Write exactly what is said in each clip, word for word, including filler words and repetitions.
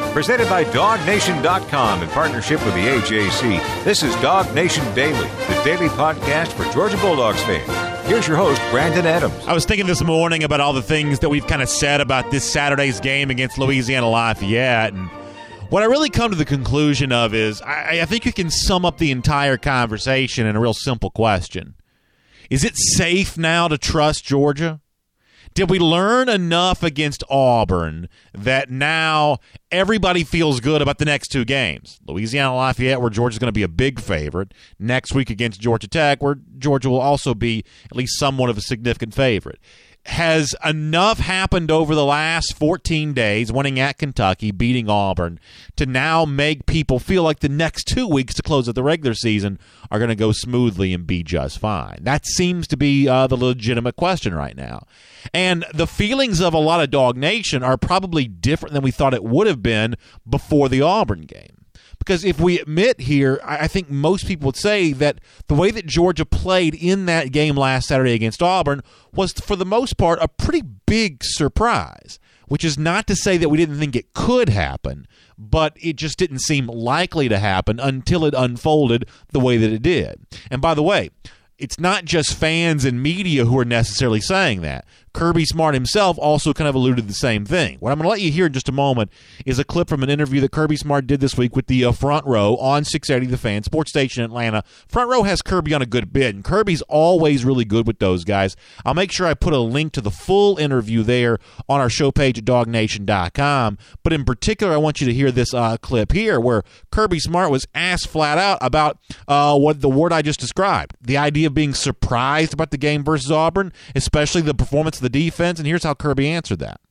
Presented by Dog Nation dot com in partnership with the A J C. This is Dog Nation Daily, the daily podcast for Georgia Bulldogs fans. Here's your host, Brandon Adams. I was thinking this morning about all the things that we've kind of said about this Saturday's game against Louisiana Lafayette, and what I really come to the conclusion of is I, I think you can sum up the entire conversation in a real simple question. Is it safe now to trust Georgia? Did we learn enough against Auburn that now everybody feels good about the next two games? Louisiana Lafayette, where Georgia's going to be a big favorite. Next week against Georgia Tech, where Georgia will also be at least somewhat of a significant favorite. Has enough happened over the last fourteen days, winning at Kentucky, beating Auburn, to now make people feel like the next two weeks to close out the regular season are going to go smoothly and be just fine? That seems to be uh, the legitimate question right now. And the feelings of a lot of Dog Nation are probably different than we thought it would have been before the Auburn game. Because if we admit here, I think most people would say that the way that Georgia played in that game last Saturday against Auburn was, for the most part, a pretty big surprise, which is not to say that we didn't think it could happen, but it just didn't seem likely to happen until it unfolded the way that it did. And by the way, it's not just fans and media who are necessarily saying that. Kirby Smart himself also kind of alluded to the same thing. What I'm going to let you hear in just a moment is a clip from an interview that Kirby Smart did this week with the uh, Front Row on six eighty The Fan, sports station in Atlanta. Front Row has Kirby on a good bit, and Kirby's always really good with those guys. I'll make sure I put a link to the full interview there on our show page at Dog Nation dot com. But in particular, I want you to hear this uh, clip here where Kirby Smart was asked flat out about uh, what the word I just described, the idea of being surprised about the game versus Auburn, especially the performance of the defense, and here's how Kirby answered that.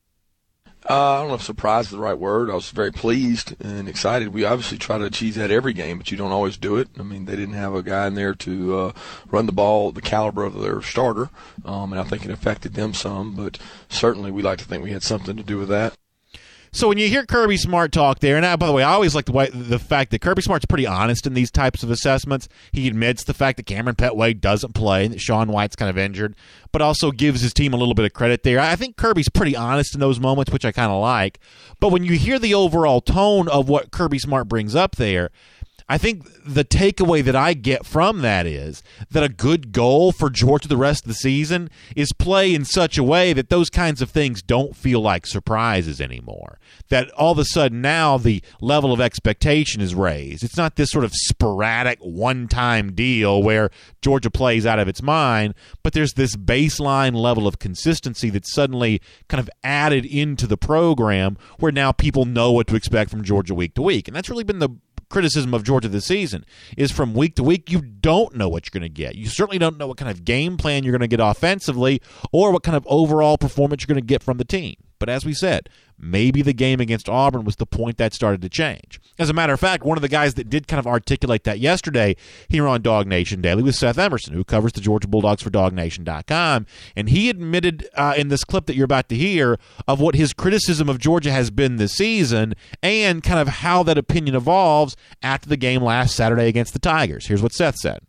Uh, I don't know if surprised is the right word. I was very pleased and excited. We obviously try to achieve that every game, but you don't always do it. I mean, they didn't have a guy in there to uh, run the ball the caliber of their starter, um, and I think it affected them some, but certainly we like to think we had something to do with that. So when you hear Kirby Smart talk there, and I, by the way, I always like the way, the fact that Kirby Smart's pretty honest in these types of assessments. He admits the fact that Cameron Petway doesn't play and that Sean White's kind of injured, but also gives his team a little bit of credit there. I think Kirby's pretty honest in those moments, which I kind of like. But when you hear the overall tone of what Kirby Smart brings up there, I think the takeaway that I get from that is that a good goal for Georgia the rest of the season is play in such a way that those kinds of things don't feel like surprises anymore. That all of a sudden now the level of expectation is raised. It's not this sort of sporadic one-time deal where Georgia plays out of its mind, but there's this baseline level of consistency that's suddenly kind of added into the program where now people know what to expect from Georgia week to week. And that's really been the criticism of Georgia this season, is from week to week you don't know what you're going to get. You certainly don't know what kind of game plan you're going to get offensively or what kind of overall performance you're going to get from the team. But as we said, maybe the game against Auburn was the point that started to change. As a matter of fact, one of the guys that did kind of articulate that yesterday here on Dog Nation Daily was Seth Emerson, who covers the Georgia Bulldogs for Dog Nation dot com. And he admitted uh, in this clip that you're about to hear of what his criticism of Georgia has been this season and kind of how that opinion evolves after the game last Saturday against the Tigers. Here's what Seth said.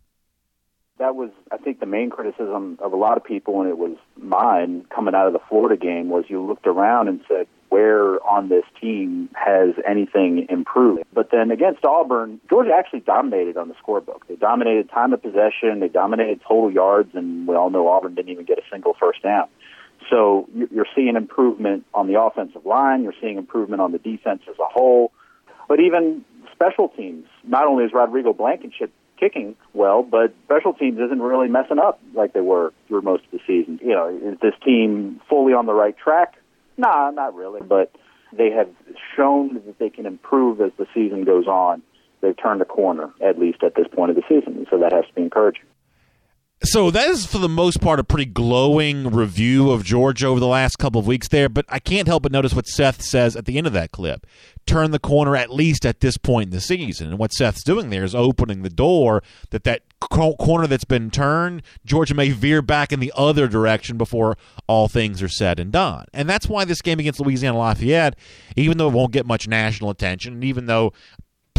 That was, I think, the main criticism of a lot of people, and it was mine coming out of the Florida game, was you looked around and said, where on this team has anything improved? But then against Auburn, Georgia actually dominated on the scorebook. They dominated time of possession, they dominated total yards, and we all know Auburn didn't even get a single first down. So you're seeing improvement on the offensive line, you're seeing improvement on the defense as a whole, but even special teams. Not only is Rodrigo Blankenship kicking well, but special teams isn't really messing up like they were through most of the season. You know, is this team fully on the right track? Nah, not really, but they have shown that they can improve as the season goes on. They've turned a corner, at least at this point of the season, so that has to be encouraging. So that is, for the most part, a pretty glowing review of Georgia over the last couple of weeks there, but I can't help but notice what Seth says at the end of that clip. Turn the corner, at least at this point in the season. And what Seth's doing there is opening the door that that corner that's been turned, Georgia may veer back in the other direction before all things are said and done. And that's why this game against Louisiana Lafayette, even though it won't get much national attention, and even though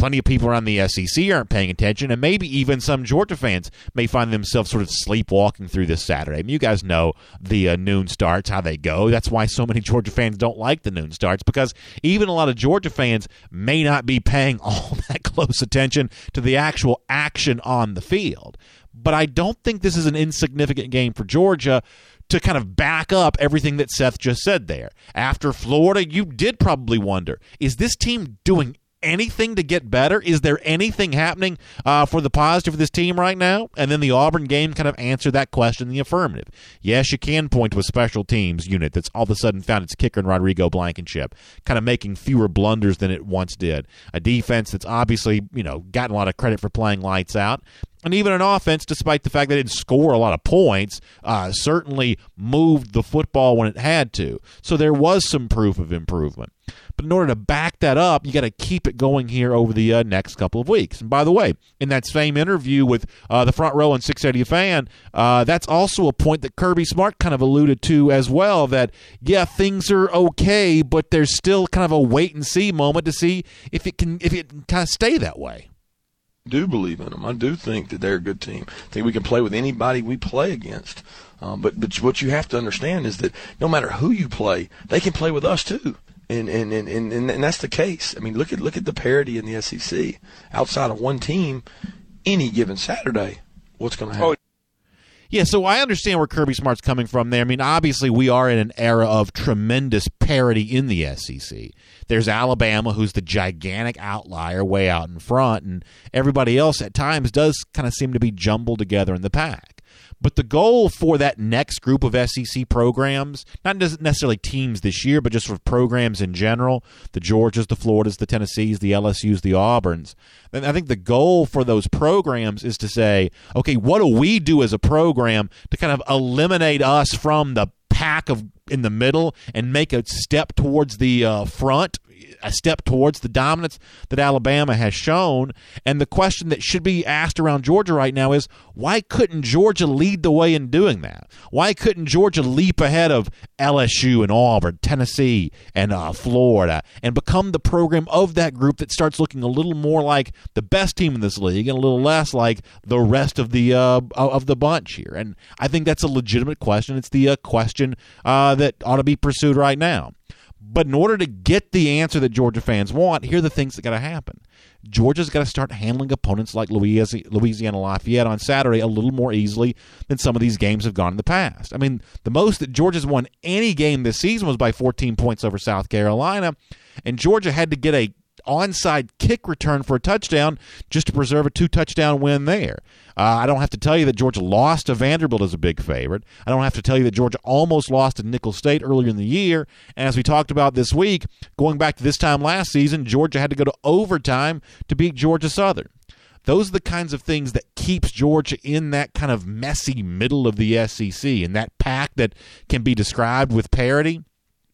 plenty of people around the S E C aren't paying attention, and maybe even some Georgia fans may find themselves sort of sleepwalking through this Saturday. I mean, you guys know the uh, noon starts, how they go. That's why so many Georgia fans don't like the noon starts, because even a lot of Georgia fans may not be paying all that close attention to the actual action on the field. But I don't think this is an insignificant game for Georgia to kind of back up everything that Seth just said there. After Florida, you did probably wonder, is this team doing anything to get better? Is there anything happening uh, for the positive for this team right now? And then the Auburn game kind of answered that question in the affirmative. Yes, you can point to a special teams unit that's all of a sudden found its kicker in Rodrigo Blankenship, kind of making fewer blunders than it once did. A defense that's obviously, you know, gotten a lot of credit for playing lights out. And even an offense, despite the fact that it didn't score a lot of points, uh, certainly moved the football when it had to. So there was some proof of improvement. But in order to back that up, you got to keep it going here over the uh, next couple of weeks. And by the way, in that same interview with uh, the Front Row and six eighty Fan, uh, that's also a point that Kirby Smart kind of alluded to as well, that, yeah, things are okay, but there's still kind of a wait-and-see moment to see if it can if it can kind of stay that way. I do believe in them. I do think that they're a good team. I think we can play with anybody we play against. Um, but, but what you have to understand is that no matter who you play, they can play with us too. And and, and, and, and that's the case. I mean, look at look at the parity in the S E C. Outside of one team, any given Saturday, what's going to happen? Oh. Yeah, so I understand where Kirby Smart's coming from there. I mean, obviously we are in an era of tremendous parity in the S E C. There's Alabama, who's the gigantic outlier way out in front, and everybody else at times does kind of seem to be jumbled together in the pack. But the goal for that next group of S E C programs, not necessarily teams this year, but just for programs in general, the Georgias, the Floridas, the Tennessees, the L S Us, the Auburns, then I think the goal for those programs is to say, okay, what do we do as a program to kind of eliminate us from the pack of in the middle and make a step towards the uh, front, a step towards the dominance that Alabama has shown? And the question that should be asked around Georgia right now is, why couldn't Georgia lead the way in doing that? Why couldn't Georgia leap ahead of L S U and Auburn, Tennessee, and uh, Florida, and become the program of that group that starts looking a little more like the best team in this league and a little less like the rest of the uh, of the bunch here? And I think that's a legitimate question. It's the uh, question uh, that ought to be pursued right now. But in order to get the answer that Georgia fans want, here are the things that got to happen. Georgia's got to start handling opponents like Louisiana Lafayette on Saturday a little more easily than some of these games have gone in the past. I mean, the most that Georgia's won any game this season was by fourteen points over South Carolina, and Georgia had to get a onside kick return for a touchdown just to preserve a two-touchdown win there. Uh, I don't have to tell you that Georgia lost to Vanderbilt as a big favorite. I don't have to tell you that Georgia almost lost to Nicholls State earlier in the year. And as we talked about this week, going back to this time last season, Georgia had to go to overtime to beat Georgia Southern. Those are the kinds of things that keeps Georgia in that kind of messy middle of the S E C, in that pack that can be described with parity.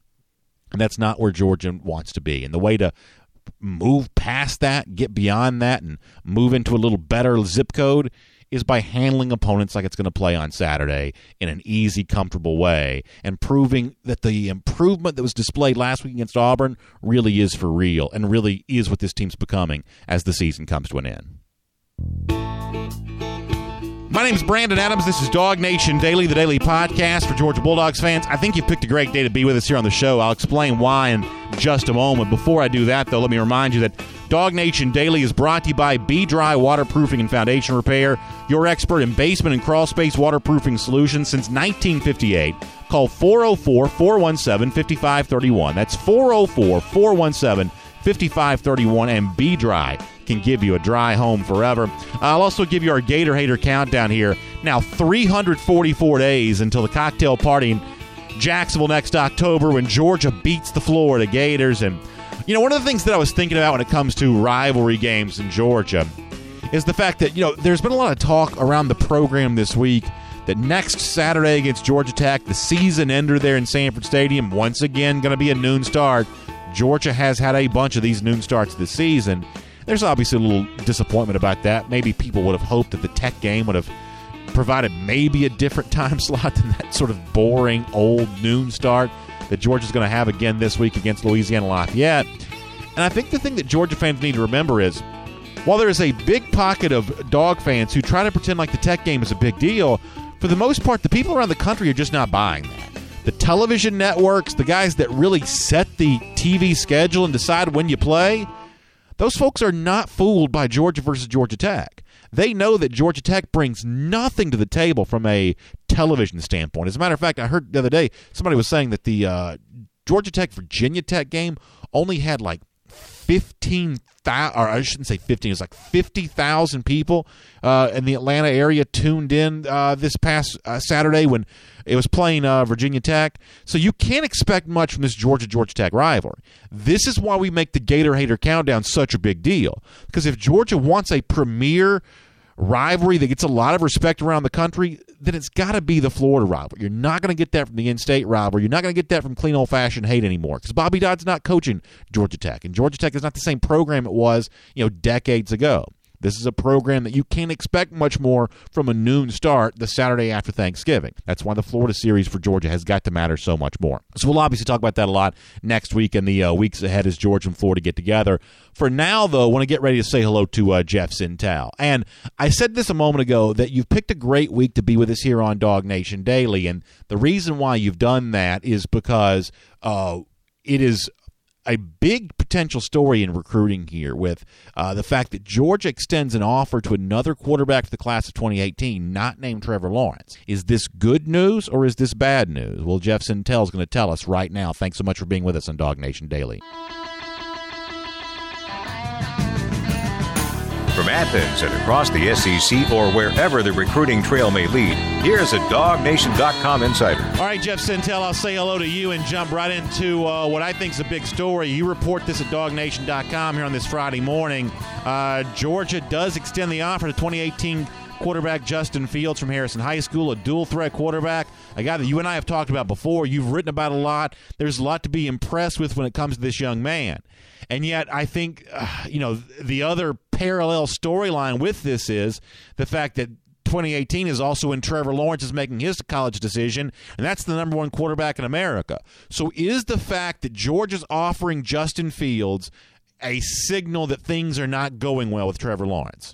And that's not where Georgia wants to be. And the way to move past that, get beyond that, and move into a little better zip code is by handling opponents like it's going to play on Saturday in an easy, comfortable way, and proving that the improvement that was displayed last week against Auburn really is for real and really is what this team's becoming as the season comes to an end. My name is Brandon Adams. This is Dog Nation Daily, the daily podcast for Georgia Bulldogs fans. I think you picked a great day to be with us here on the show. I'll explain why in just a moment. Before I do that, though, let me remind you that Dog Nation Daily is brought to you by B-Dry Waterproofing and Foundation Repair, your expert in basement and crawl space waterproofing solutions since nineteen fifty-eight. Call four oh four, four one seven, five five three one. That's four oh four, four one seven, five five three one, and B-Dry can give you a dry home forever. I'll also give you our Gator Hater countdown here. Now, three hundred forty-four days until the cocktail party in Jacksonville next October when Georgia beats the Florida Gators. And, you know, one of the things that I was thinking about when it comes to rivalry games in Georgia is the fact that, you know, there's been a lot of talk around the program this week that next Saturday against Georgia Tech, the season ender there in Sanford Stadium, once again going to be a noon start. Georgia has had a bunch of these noon starts this season. There's obviously a little disappointment about that. Maybe people would have hoped that the Tech game would have provided maybe a different time slot than that sort of boring old noon start that Georgia's going to have again this week against Louisiana Lafayette. And I think the thing that Georgia fans need to remember is while there is a big pocket of dog fans who try to pretend like the Tech game is a big deal, for the most part, the people around the country are just not buying that. The television networks, the guys that really set the T V schedule and decide when you play, those folks are not fooled by Georgia versus Georgia Tech. They know that Georgia Tech brings nothing to the table from a television standpoint. As a matter of fact, I heard the other day somebody was saying that the uh, Georgia Tech-Virginia Tech game only had like fifteen thousand, or I shouldn't say fifteen, it was like fifty thousand people uh, in the Atlanta area tuned in uh, this past uh, Saturday when it was playing uh, Virginia Tech. So you can't expect much from this Georgia-Georgia Tech rivalry. This is why we make the Gator Hater Countdown such a big deal. Because if Georgia wants a premier rivalry that gets a lot of respect around the country, then it's got to be the Florida rivalry. You're not going to get that from the in-state rivalry. You're not going to get that from clean old-fashioned hate anymore because Bobby Dodd's not coaching Georgia Tech, and Georgia Tech is not the same program it was, you know, decades ago. This is a program that you can't expect much more from a noon start the Saturday after Thanksgiving. That's why the Florida series for Georgia has got to matter so much more. So we'll obviously talk about that a lot next week and the uh, weeks ahead as Georgia and Florida get together. For now, though, I want to get ready to say hello to uh, Jeff Sentell. And I said this a moment ago that you've picked a great week to be with us here on Dog Nation Daily. And the reason why you've done that is because uh, it is a big potential story in recruiting here with uh, the fact that Georgia extends an offer to another quarterback for the class of twenty eighteen, not named Trevor Lawrence. Is this good news or is this bad news? Well, Jeff Sentell is going to tell us right now. Thanks so much for being with us on Dog Nation Daily. From Athens and across the S E C or wherever the recruiting trail may lead, here's a dog nation dot com insider. All right, Jeff Sentell, I'll say hello to you and jump right into uh, what I think is a big story. You report this at dog nation dot com here on this Friday morning. Uh, Georgia does extend the offer to twenty eighteen quarterback Justin Fields from Harrison High School, a dual-threat quarterback, a guy that you and I have talked about before. You've written about a lot. There's a lot to be impressed with when it comes to this young man. And yet I think, uh, you know, the other parallel storyline with this is the fact that twenty eighteen is also when Trevor Lawrence is making his college decision, and that's the number one quarterback in America. So is the fact that Georgia's offering Justin Fields a signal that things are not going well with Trevor Lawrence?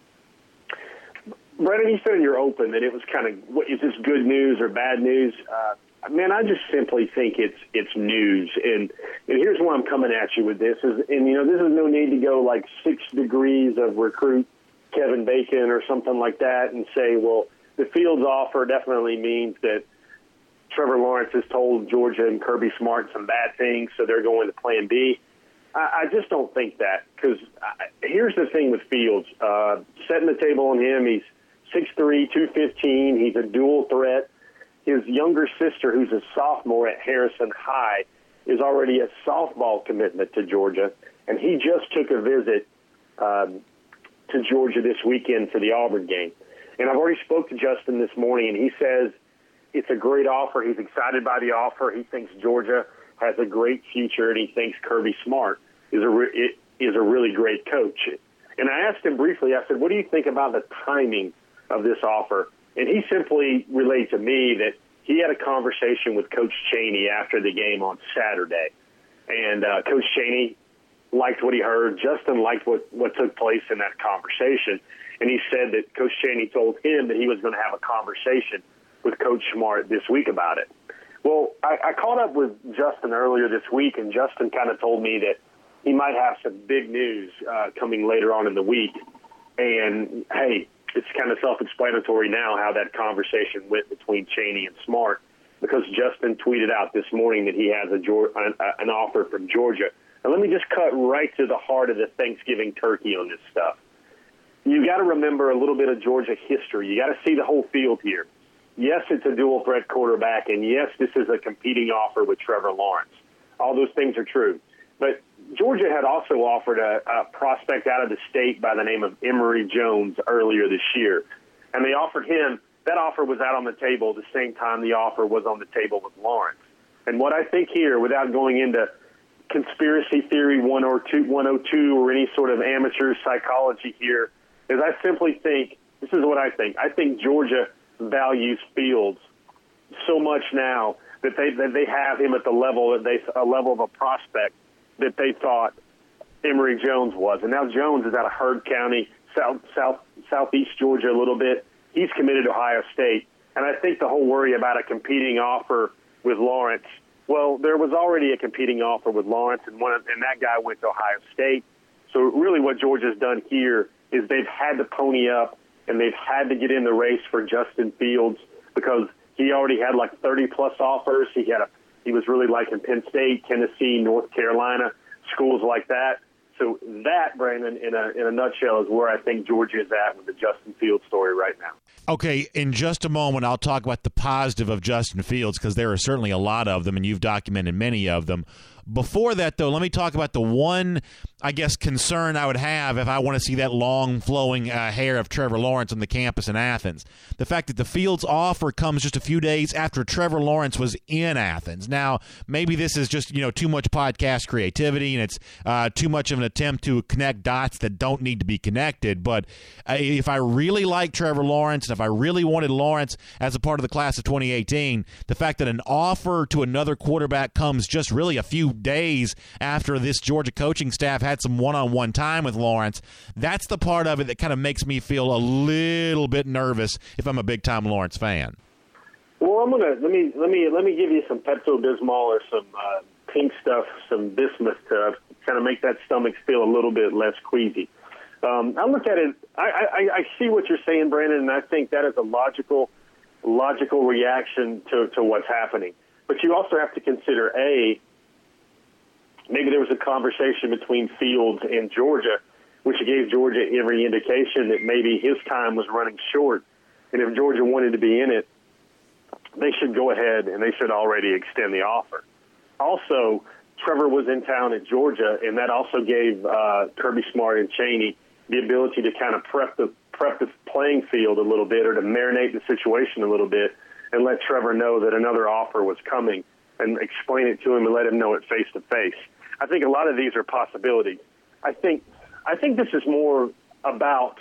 Brandon, you said in your open that it was kind of, what, is this good news or bad news? Uh, man, I just simply think it's it's news. And, and here's where I'm coming at you with this. Is, and, you know, this is no need to go like six degrees of recruit Kevin Bacon or something like that and say, well, the Fields offer definitely means that Trevor Lawrence has told Georgia and Kirby Smart some bad things, so they're going to plan B. I, I just don't think that, because here's the thing with Fields. Uh, setting the table on him, he's six three, two fifteen. He's a dual threat. His younger sister, who's a sophomore at Harrison High, is already a softball commitment to Georgia, and he just took a visit um, to Georgia this weekend for the Auburn game. And I've already spoke to Justin this morning, and he says it's a great offer. He's excited by the offer. He thinks Georgia has a great future, and he thinks Kirby Smart is a re- is a really great coach. And I asked him briefly, I said, what do you think about the timing of this offer? And he simply relayed to me that he had a conversation with Coach Chaney after the game on Saturday. And uh, Coach Chaney liked what he heard. Justin liked what, what took place in that conversation. And he said that Coach Chaney told him that he was going to have a conversation with Coach Smart this week about it. Well, I, I caught up with Justin earlier this week, and Justin kind of told me that he might have some big news uh, coming later on in the week. And, hey, it's kind of self-explanatory now how that conversation went between Chaney and Smart, because Justin tweeted out this morning that he has a, an, an offer from Georgia. And let me just cut right to the heart of the Thanksgiving turkey on this stuff. You got to remember a little bit of Georgia history. You got to see the whole field here. Yes, it's a dual-threat quarterback, and yes, this is a competing offer with Trevor Lawrence. All those things are true. But Georgia had also offered a, a prospect out of the state by the name of Emory Jones earlier this year. And they offered him, that offer was out on the table the same time the offer was on the table with Lawrence. And what I think here, without going into conspiracy theory one oh two or any sort of amateur psychology here, is I simply think, this is what I think, I think Georgia values Fields so much now that they that they have him at the level that they a level of a prospect that they thought Emory Jones was. And now Jones is out of Heard County, south, south, southeast Georgia a little bit. He's committed to Ohio State. And I think the whole worry about a competing offer with Lawrence, well, there was already a competing offer with Lawrence, and one of, and that guy went to Ohio State. So really what Georgia's done here is they've had to pony up, and they've had to get in the race for Justin Fields because he already had like thirty-plus offers. He had a, he was really liking Penn State, Tennessee, North Carolina, schools like that. So that, Brandon, in a in a nutshell, is where I think Georgia is at with the Justin Fields story right now. Okay, in just a moment, I'll talk about the positive of Justin Fields because there are certainly a lot of them, and you've documented many of them. Before that, though, let me talk about the one, I guess, concern I would have if I want to see that long flowing uh, hair of Trevor Lawrence on the campus in Athens. The fact that the Fields offer comes just a few days after Trevor Lawrence was in Athens. Now, maybe this is just, you know, too much podcast creativity and it's uh, too much of an attempt to connect dots that don't need to be connected. But uh, if I really like Trevor Lawrence and if I really wanted Lawrence as a part of the class of twenty eighteen, the fact that an offer to another quarterback comes just really a few days after this Georgia coaching staff had some one-on-one time with Lawrence, that's the part of it that kind of makes me feel a little bit nervous if I'm a big-time Lawrence fan. Well, I'm gonna let me let me let me give you some Pepto-Bismol or some uh, pink stuff, some bismuth to kind of make that stomach feel a little bit less queasy. Um, I look at it. I, I, I see what you're saying, Brandon, and I think that is a logical logical reaction to to what's happening. But you also have to consider a maybe there was a conversation between Fields and Georgia, which gave Georgia every indication that maybe his time was running short. And if Georgia wanted to be in it, they should go ahead and they should already extend the offer. Also, Trevor was in town at Georgia, and that also gave uh, Kirby Smart and Chaney the ability to kind of prep the prep the playing field a little bit or to marinate the situation a little bit and let Trevor know that another offer was coming and explain it to him and let him know it face to face. I think a lot of these are possibilities. I think I think this is more about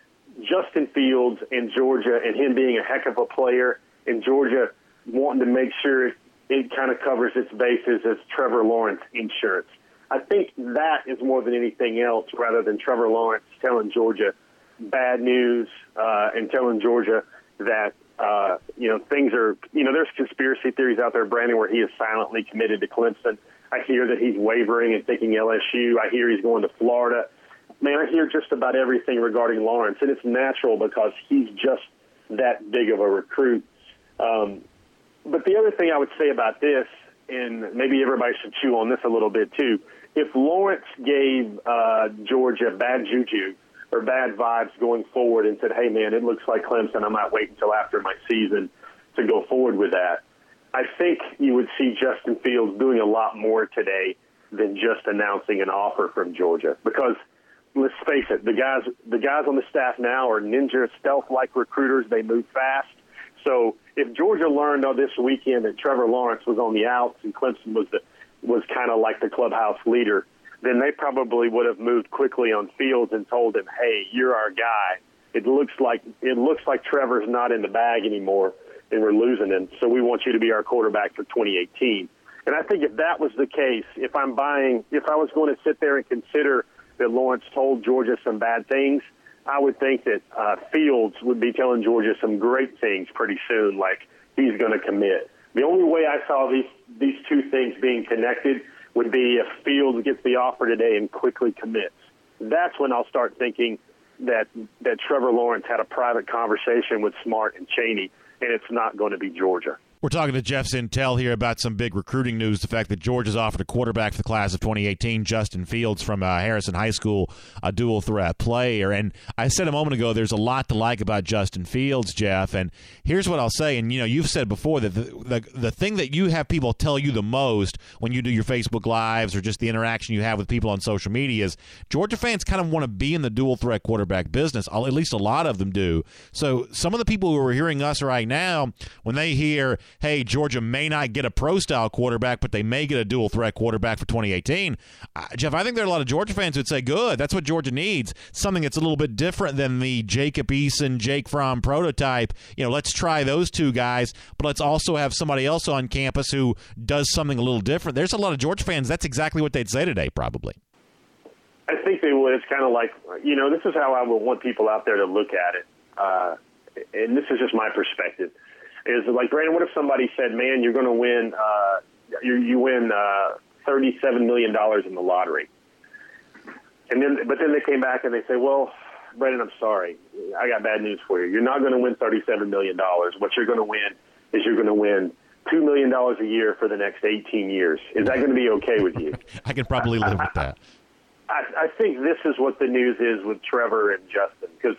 Justin Fields and Georgia and him being a heck of a player and Georgia wanting to make sure it, it kind of covers its bases as Trevor Lawrence insurance. I think that is more than anything else rather than Trevor Lawrence telling Georgia bad news uh, and telling Georgia that, uh, you know, things are, you know, there's conspiracy theories out there, Brandon, where he is silently committed to Clemson. I hear that he's wavering and thinking L S U. I hear he's going to Florida. Man, I hear just about everything regarding Lawrence, and it's natural because he's just that big of a recruit. Um, but the other thing I would say about this, and maybe everybody should chew on this a little bit too, if Lawrence gave uh, Georgia bad juju or bad vibes going forward and said, hey, man, it looks like Clemson, I might wait until after my season to go forward with that, I think you would see Justin Fields doing a lot more today than just announcing an offer from Georgia. Because let's face it, the guys the guys on the staff now are ninja stealth-like recruiters. They move fast. So if Georgia learned on this weekend that Trevor Lawrence was on the outs and Clemson was the, was kind of like the clubhouse leader, then they probably would have moved quickly on Fields and told him, "Hey, you're our guy. It looks like it looks like Trevor's not in the bag anymore." And we're losing him, so we want you to be our quarterback for twenty eighteen. And I think if that was the case, if I'm buying, if I was going to sit there and consider that Lawrence told Georgia some bad things, I would think that uh, Fields would be telling Georgia some great things pretty soon, like he's going to commit. The only way I saw these these two things being connected would be if Fields gets the offer today and quickly commits. That's when I'll start thinking that that Trevor Lawrence had a private conversation with Smart and Chaney, and it's not going to be Georgia. We're talking to Jeff Sintel here about some big recruiting news, the fact that Georgia's offered a quarterback for the class of twenty eighteen, Justin Fields from uh, Harrison High School, a dual-threat player. And I said a moment ago there's a lot to like about Justin Fields, Jeff, and here's what I'll say. And, you know, you've said before that the, the, the thing that you have people tell you the most when you do your Facebook Lives or just the interaction you have with people on social media is Georgia fans kind of want to be in the dual-threat quarterback business. At least a lot of them do. So some of the people who are hearing us right now, when they hear, hey, Georgia may not get a pro-style quarterback, but they may get a dual-threat quarterback for twenty eighteen. Uh, Jeff, I think there are a lot of Georgia fans who would say, good, that's what Georgia needs, something that's a little bit different than the Jacob Eason, Jake Fromm prototype. You know, let's try those two guys, but let's also have somebody else on campus who does something a little different. There's a lot of Georgia fans, that's exactly what they'd say today, probably. I think they would. It's kind of like, you know, this is how I would want people out there to look at it. Uh, and this is just my perspective. Is like, Brandon, what if somebody said, man, you're going to win, uh, you, you win uh, thirty-seven million dollars in the lottery. And then, but then they came back and they say, well, Brandon, I'm sorry. I got bad news for you. You're not going to win thirty-seven million dollars. What you're going to win is you're going to win two million dollars a year for the next eighteen years. Is that going to be okay with you? I can probably live with that. I, I think this is what the news is with Trevor and Justin, because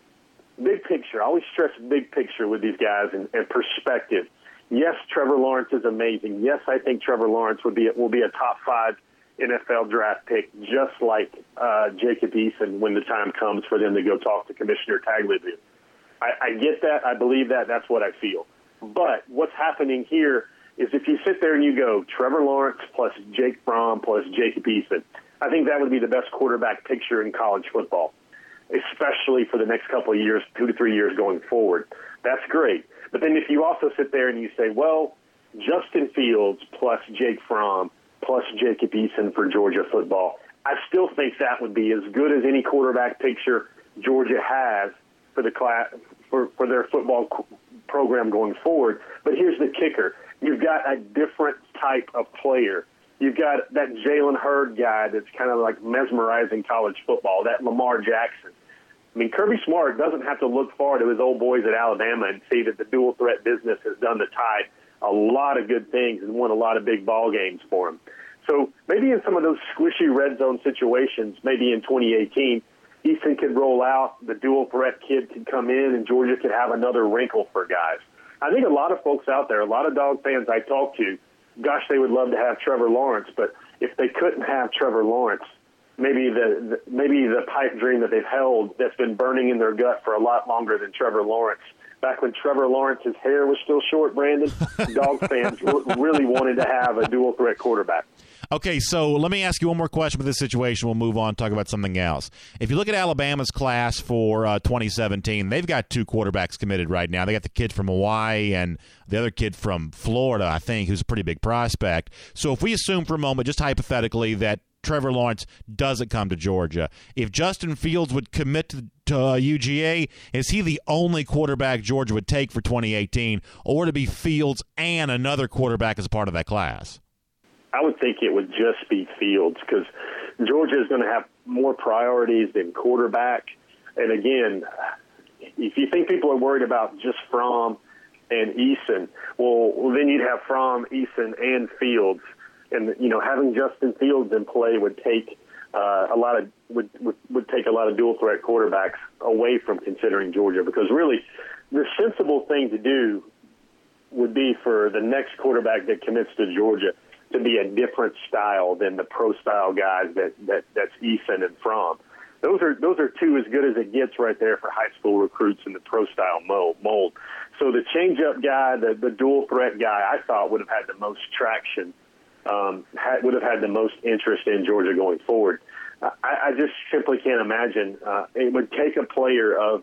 big picture, I always stress big picture with these guys and, and perspective. Yes, Trevor Lawrence is amazing. Yes, I think Trevor Lawrence would be will be a top five N F L draft pick, just like uh, Jacob Eason when the time comes for them to go talk to Commissioner Tagliabue. I, I get that. I believe that. That's what I feel. But what's happening here is if you sit there and you go Trevor Lawrence plus Jake Fromm plus Jacob Eason, I think that would be the best quarterback picture in college football, especially for the next couple of years, two to three years going forward. That's great. But then if you also sit there and you say, well, Justin Fields plus Jake Fromm plus Jacob Eason for Georgia football, I still think that would be as good as any quarterback picture Georgia has for the class, for, for their football program going forward. But here's the kicker. You've got a different type of player. You've got that Jalen Hurd guy that's kind of like mesmerizing college football, that Lamar Jackson. I mean, Kirby Smart doesn't have to look far to his old boys at Alabama and see that the dual threat business has done the Tide a lot of good things and won a lot of big ball games for him. So maybe in some of those squishy red zone situations, maybe in twenty eighteen, Eason could roll out, the dual threat kid could come in, and Georgia could have another wrinkle for guys. I think a lot of folks out there, a lot of Dog fans I talk to, gosh, they would love to have Trevor Lawrence, but if they couldn't have Trevor Lawrence, maybe the, the maybe the pipe dream that they've held that's been burning in their gut for a lot longer than Trevor Lawrence. Back when Trevor Lawrence's hair was still short, Brandon, Dog fans really wanted to have a dual threat quarterback. Okay, so let me ask you one more question about this situation. We'll move on and talk about something else. If you look at Alabama's class for uh, twenty seventeen, they've got two quarterbacks committed right now. They got the kid from Hawaii and the other kid from Florida, I think, who's a pretty big prospect. So if we assume for a moment, just hypothetically, that Trevor Lawrence doesn't come to Georgia, if Justin Fields would commit to, to uh, U G A, is he the only quarterback Georgia would take for twenty eighteen, or would it be Fields and another quarterback as a part of that class? I would think it would just be Fields because Georgia is going to have more priorities than quarterback. And again, if you think people are worried about just Fromm and Eason, well, well then you'd have Fromm, Eason, and Fields. And you know, having Justin Fields in play would take uh, a lot of would, would would take a lot of dual threat quarterbacks away from considering Georgia, because really the sensible thing to do would be for the next quarterback that commits to Georgia to be a different style than the pro style guys that, that that's Eason and Fromm. Those are those are two as good as it gets right there for high school recruits in the pro style mold. mold. So the change up guy, the, the dual threat guy, I thought would have had the most traction, um, had, would have had the most interest in Georgia going forward. I, I just simply can't imagine. Uh, it would take a player of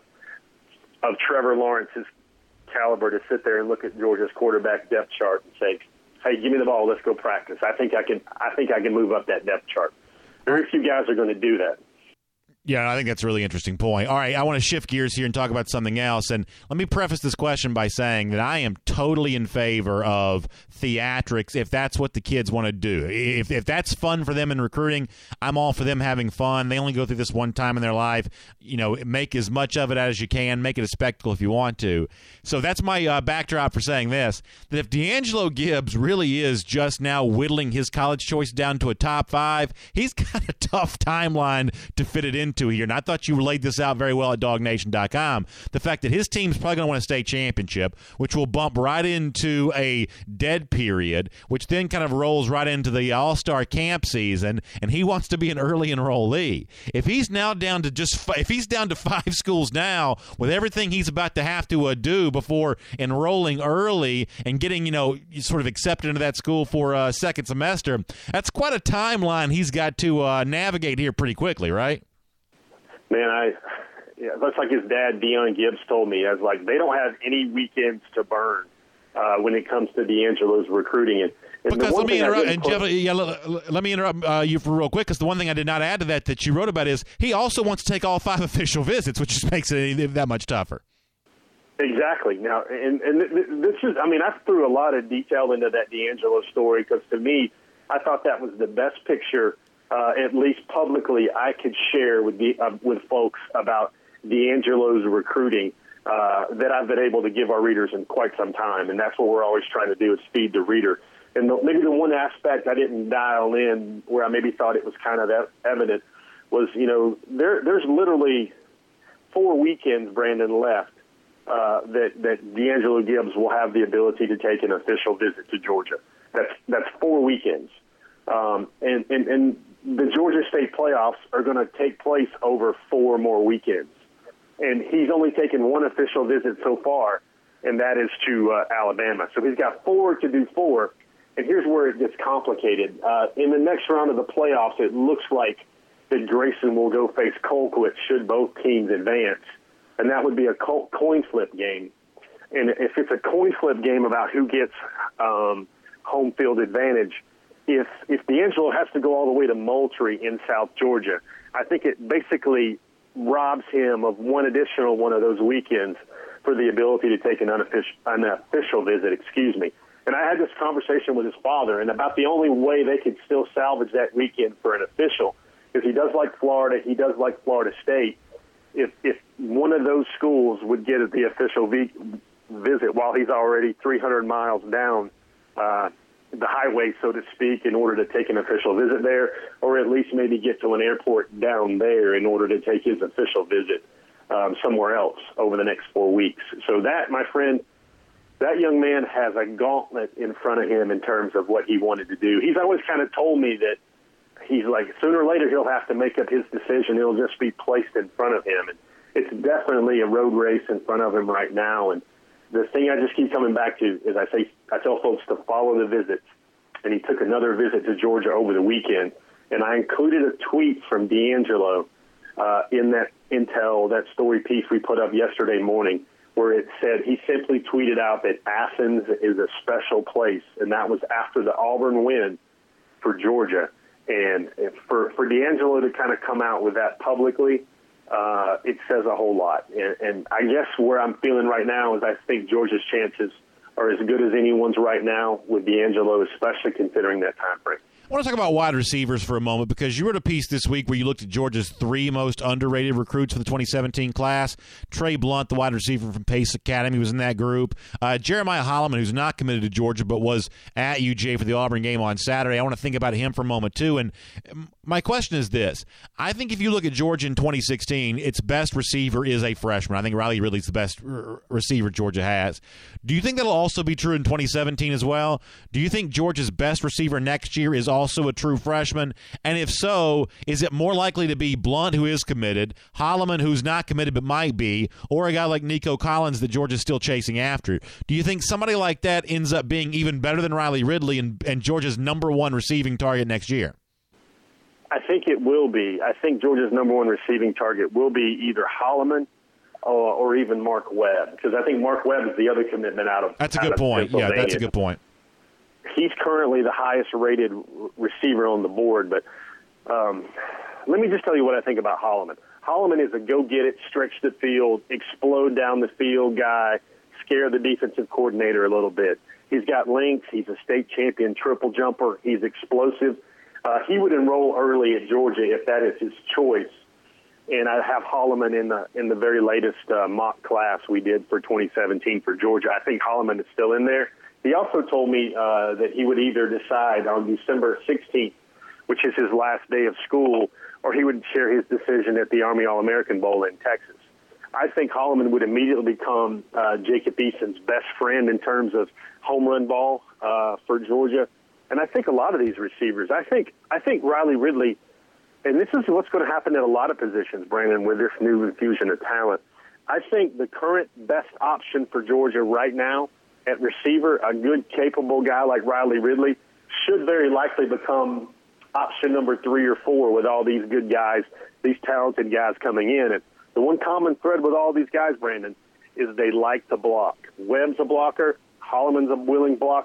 of Trevor Lawrence's caliber to sit there and look at Georgia's quarterback depth chart and say, hey, give me the ball, let's go practice. I think I can I think I can move up that depth chart. Very few guys are going to do that. Yeah, I think that's a really interesting point. All right, I want to shift gears here and talk about something else. And let me preface this question by saying that I am totally in favor of theatrics if that's what the kids want to do. If if that's fun for them in recruiting, I'm all for them having fun. They only go through this one time in their life. You know, make as much of it as you can. Make it a spectacle if you want to. So that's my uh, backdrop for saying this, that if D'Angelo Gibbs really is just now whittling his college choice down to a top five, he's got a tough timeline to fit it in to here. And I thought you laid this out very well at dog nation dot com. The fact that his team's probably going to win a state championship, which will bump right into a dead period, which then kind of rolls right into the all-star camp season, and he wants to be an early enrollee. If he's now down to just if he's down to five schools now, with everything he's about to have to uh, do before enrolling early and getting, you know, sort of accepted into that school for a second semester, that's quite a timeline he's got to uh, navigate here pretty quickly, right? Man, I yeah, that's like his dad, Deion Gibbs, told me. I was like, they don't have any weekends to burn uh, when it comes to D'Angelo's recruiting. And And because let me interrupt, and put, Jeff, yeah, let, let me interrupt uh, you for real quick, because the one thing I did not add to that that you wrote about is he also wants to take all five official visits, which just makes it that much tougher. Exactly. Now, and, and this is, I mean, I threw a lot of detail into that D'Angelo story because to me, I thought that was the best picture, uh, at least publicly, I could share with the, uh, with folks about D'Angelo's recruiting uh, that I've been able to give our readers in quite some time, and that's what we're always trying to do is feed the reader. And the, maybe the one aspect I didn't dial in where I maybe thought it was kind of ev- evident was, you know, there there's literally four weekends, Brandon, left uh, that, that D'Angelo Gibbs will have the ability to take an official visit to Georgia. That's that's four weekends. Um, and, and, and the Georgia State playoffs are going to take place over four more weekends. And he's only taken one official visit so far, and that is to uh, Alabama. So he's got four to do four. And here's where it gets complicated. Uh, in the next round of the playoffs, it looks like that Grayson will go face Colquitt should both teams advance. And that would be a co- coin flip game. And if it's a coin flip game about who gets um, home field advantage, if if D'Angelo has to go all the way to Moultrie in South Georgia, I think it basically robs him of one additional one of those weekends for the ability to take an unofficial, unofficial visit, excuse me. And I had this conversation with his father, and about the only way they could still salvage that weekend for an official is he does like Florida, he does like Florida State. If if one of those schools would get the official v- visit while he's already three hundred miles down uh, the highway, so to speak, in order to take an official visit there, or at least maybe get to an airport down there in order to take his official visit um, somewhere else over the next four weeks. So that, my friend, that young man has a gauntlet in front of him in terms of what he wanted to do. He's always kind of told me that he's like, sooner or later he'll have to make up his decision. It'll just be placed in front of him. And it's definitely a road race in front of him right now. And the thing I just keep coming back to is I say I tell folks to follow the visits. And he took another visit to Georgia over the weekend. And I included a tweet from D'Angelo uh, in that intel, that story piece we put up yesterday morning, where it said he simply tweeted out that Athens is a special place, and that was after the Auburn win for Georgia. And for, for D'Angelo to kind of come out with that publicly, uh, it says a whole lot. And, and I guess where I'm feeling right now is I think Georgia's chances are as good as anyone's right now with D'Angelo, especially considering that time frame. I want to talk about wide receivers for a moment because you wrote a piece this week where you looked at Georgia's three most underrated recruits for the twenty seventeen class. Trey Blunt, the wide receiver from Pace Academy, was in that group. Uh, Jeremiah Holloman, who's not committed to Georgia but was at U J for the Auburn game on Saturday. I want to think about him for a moment, too. And my question is this. I think if you look at Georgia in twenty sixteen, its best receiver is a freshman. I think Riley Ridley's the best r- receiver Georgia has. Do you think that'll also be true in twenty seventeen as well? Do you think Georgia's best receiver next year is also a true freshman? And if so, is it more likely to be Blunt, who is committed, Holloman, who's not committed but might be, or a guy like Nico Collins that Georgia's still chasing after? Do you think somebody like that ends up being even better than Riley Ridley and, and Georgia's number one receiving target next year? I think it will be. I think Georgia's number one receiving target will be either Holloman or, or even Mark Webb, because I think Mark Webb is the other commitment out of That's a good point. Yeah, that's a good point. He's currently the highest-rated receiver on the board, but um, let me just tell you what I think about Holloman. Holloman is a go-get-it, stretch the field, explode down the field guy, scare the defensive coordinator a little bit. He's got length. He's a state champion triple jumper. He's explosive. Uh, he would enroll early at Georgia if that is his choice. And I have Holloman in the in the very latest uh, mock class we did for twenty seventeen for Georgia. I think Holloman is still in there. He also told me uh, that he would either decide on December sixteenth, which is his last day of school, or he would share his decision at the Army All-American Bowl in Texas. I think Holloman would immediately become uh, Jacob Eason's best friend in terms of home run ball uh, for Georgia. And I think a lot of these receivers, I think I think Riley Ridley, and this is what's going to happen at a lot of positions, Brandon, with this new infusion of talent. I think the current best option for Georgia right now at receiver, a good, capable guy like Riley Ridley, should very likely become option number three or four with all these good guys, these talented guys coming in. And the one common thread with all these guys, Brandon, is they like to block. Webb's a blocker. Holloman's a willing blocker.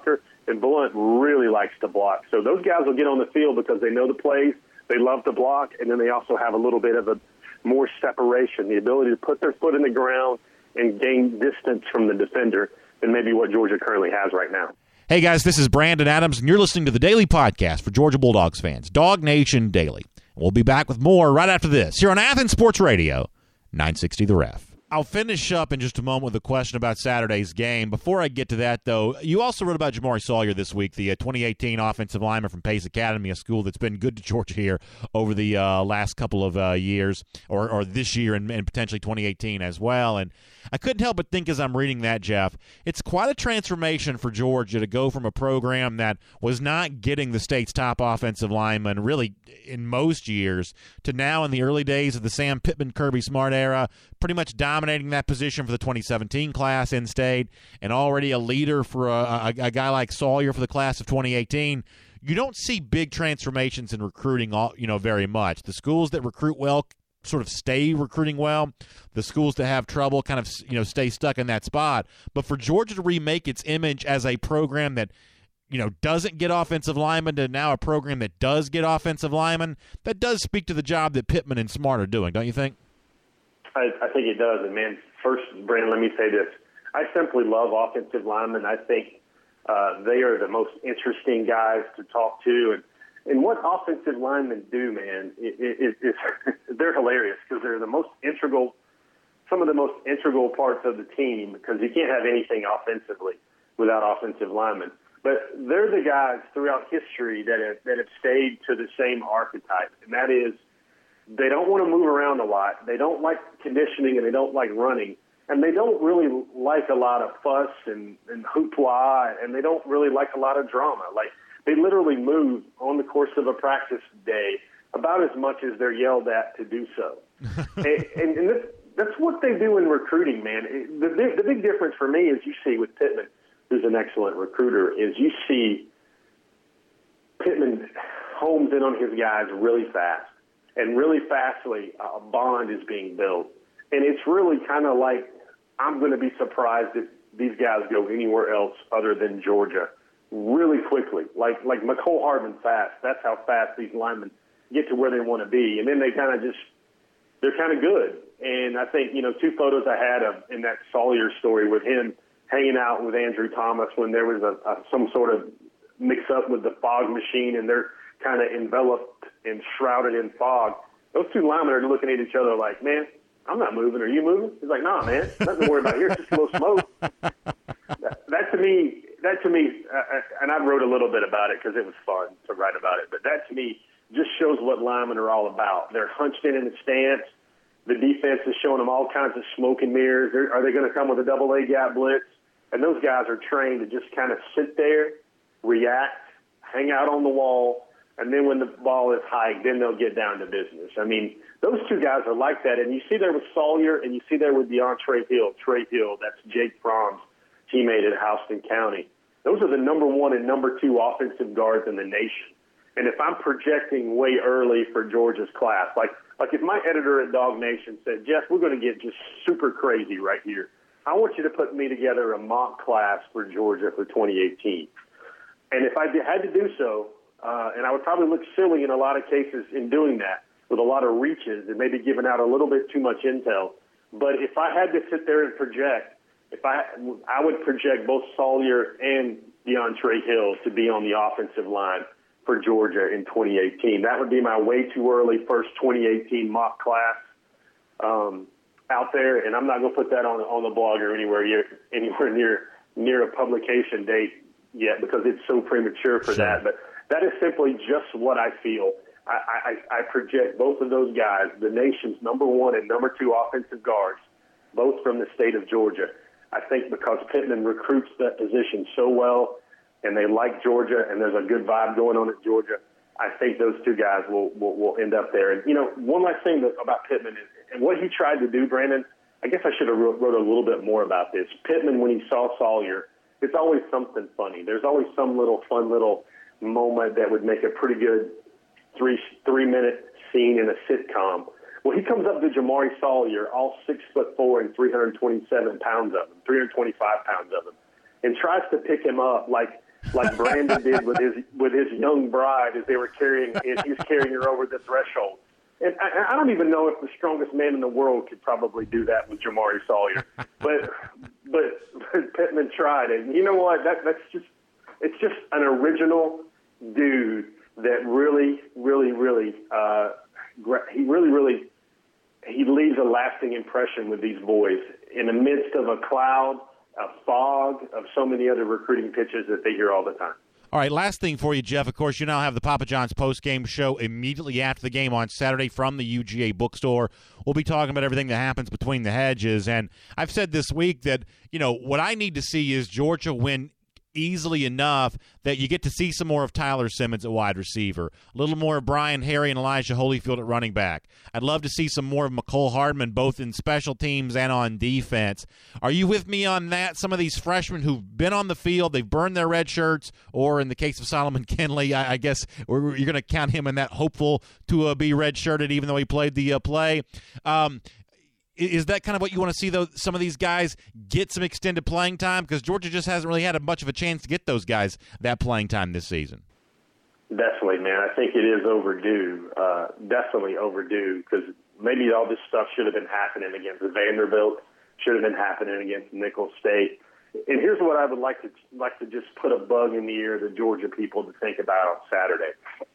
and Blunt really likes to block. So those guys will get on the field because they know the plays, they love to block, and then they also have a little bit of a more separation, the ability to put their foot in the ground and gain distance from the defender than maybe what Georgia currently has right now. Hey, guys, this is Brandon Adams, and you're listening to the Daily Podcast for Georgia Bulldogs fans, Dog Nation Daily. We'll be back with more right after this here on Athens Sports Radio, nine sixty The Ref. I'll finish up in just a moment with a question about Saturday's game. Before I get to that, though, you also wrote about Jamari Sawyer this week, the uh, twenty eighteen offensive lineman from Pace Academy, a school that's been good to Georgia here over the uh, last couple of uh, years, or, or this year and, and potentially twenty eighteen as well. And I couldn't help but think as I'm reading that, Jeff, it's quite a transformation for Georgia to go from a program that was not getting the state's top offensive lineman really in most years to now in the early days of the Sam Pittman, Kirby Smart era, pretty much dominating that position for the twenty seventeen class in state, and already a leader for a, a, a guy like Sawyer for the class of twenty eighteen. You don't see big transformations in recruiting, all, you know, very much. The schools that recruit well sort of stay recruiting well. The schools that have trouble kind of, you know, stay stuck in that spot. But for Georgia to remake its image as a program that, you know, doesn't get offensive linemen to now a program that does get offensive linemen, that does speak to the job that Pittman and Smart are doing, don't you think? I, I think it does. And, man, first, Brandon, let me say this. I simply love offensive linemen. I think uh, they are the most interesting guys to talk to. And, and what offensive linemen do, man, it, it, it, they're hilarious because they're the most integral, some of the most integral parts of the team because you can't have anything offensively without offensive linemen. But they're the guys throughout history that have, that have stayed to the same archetype, and that is they don't want to move around a lot. They don't like conditioning, and they don't like running. And they don't really like a lot of fuss and, and hoopla, and they don't really like a lot of drama. Like, they literally move on the course of a practice day about as much as they're yelled at to do so. and and, and this, that's what they do in recruiting, man. It, the, big, the big difference for me is you see with Pittman, who's an excellent recruiter, is you see Pittman homes in on his guys really fast. And really fastly, a bond is being built. And it's really kind of like, I'm going to be surprised if these guys go anywhere else other than Georgia really quickly. Like like McCole Hardman fast. That's how fast these linemen get to where they want to be. And then they kind of just, they're kind of good. And I think, you know, two photos I had of in that Sawyer story with him hanging out with Andrew Thomas when there was a, a some sort of mix-up with the fog machine and they're kind of enveloped and shrouded in fog. Those two linemen are looking at each other like, man, I'm not moving. Are you moving? He's like, nah, man, nothing to worry about here. It's just a little smoke. that, that to me, that to me, uh, and I wrote a little bit about it because it was fun to write about it, but that to me just shows what linemen are all about. They're hunched in in the stance. The defense is showing them all kinds of smoke and mirrors. They're, are they going to come with a double A gap blitz? And those guys are trained to just kind of sit there, react, hang out on the wall, and then when the ball is hiked, then they'll get down to business. I mean, those two guys are like that. And you see there with Sawyer, and you see there with DeAndre Hill. Trey Hill, that's Jake Fromm's teammate at Houston County. Those are the number one and number two offensive guards in the nation. And if I'm projecting way early for Georgia's class, like like if my editor at Dog Nation said, Jeff, we're going to get just super crazy right here. I want you to put me together a mock class for Georgia for twenty eighteen. And if I had to do so, Uh, and I would probably look silly in a lot of cases in doing that with a lot of reaches and maybe giving out a little bit too much intel. But if I had to sit there and project, if I I would project both Sawyer and DeAndre Hill to be on the offensive line for Georgia in twenty eighteen. That would be my way too early first twenty eighteen mock class um, out there. And I'm not going to put that on on the blog or anywhere near, anywhere near near a publication date yet because it's so premature for sure. that. But that is simply just what I feel. I, I, I project both of those guys, the nation's number one and number two offensive guards, both from the state of Georgia. I think because Pittman recruits that position so well and they like Georgia and there's a good vibe going on at Georgia, I think those two guys will, will, will end up there. And, you know, one last thing about Pittman is, and what he tried to do, Brandon, I guess I should have wrote, wrote a little bit more about this. Pittman, when he saw Sawyer, it's always something funny. There's always some little fun little moment that would make a pretty good three three minute scene in a sitcom. Well, he comes up to Jamari Sawyer, all six foot four and three hundred twenty seven pounds of him, three hundred twenty five pounds of him, and tries to pick him up like like Brandon did with his with his young bride as they were carrying as he's carrying her over the threshold. And I, I don't even know if the strongest man in the world could probably do that with Jamari Sawyer, but but, but Pittman tried, and you know what? That that's just it's just an original dude that really, really, really uh, he really, really he leaves a lasting impression with these boys in the midst of a cloud, a fog of so many other recruiting pitches that they hear all the time. All right, last thing for you, Jeff. Of course, you now have the Papa John's post-game show immediately after the game on Saturday from the U G A bookstore. We'll be talking about everything that happens between the hedges. And I've said this week that, you know, what I need to see is Georgia win easily enough that you get to see some more of Tyler Simmons at wide receiver, a little more of Brian Harry and Elijah Holyfield at running back. I'd love to see some more of McCole Hardman, both in special teams and on defense. Are you with me on that? Some of these freshmen who've been on the field, they've burned their red shirts, or in the case of Solomon Kinley, I, I guess you're going to count him in that hopeful to uh, be red-shirted even though he played the uh, play. Um, Is that kind of what you want to see, though, some of these guys get some extended playing time? Because Georgia just hasn't really had a much of a chance to get those guys that playing time this season. Definitely, man. I think it is overdue. Uh, definitely overdue, because maybe all this stuff should have been happening against Vanderbilt, should have been happening against Nicholls State. And here's what I would like to like to just put a bug in the ear of the Georgia people to think about on Saturday.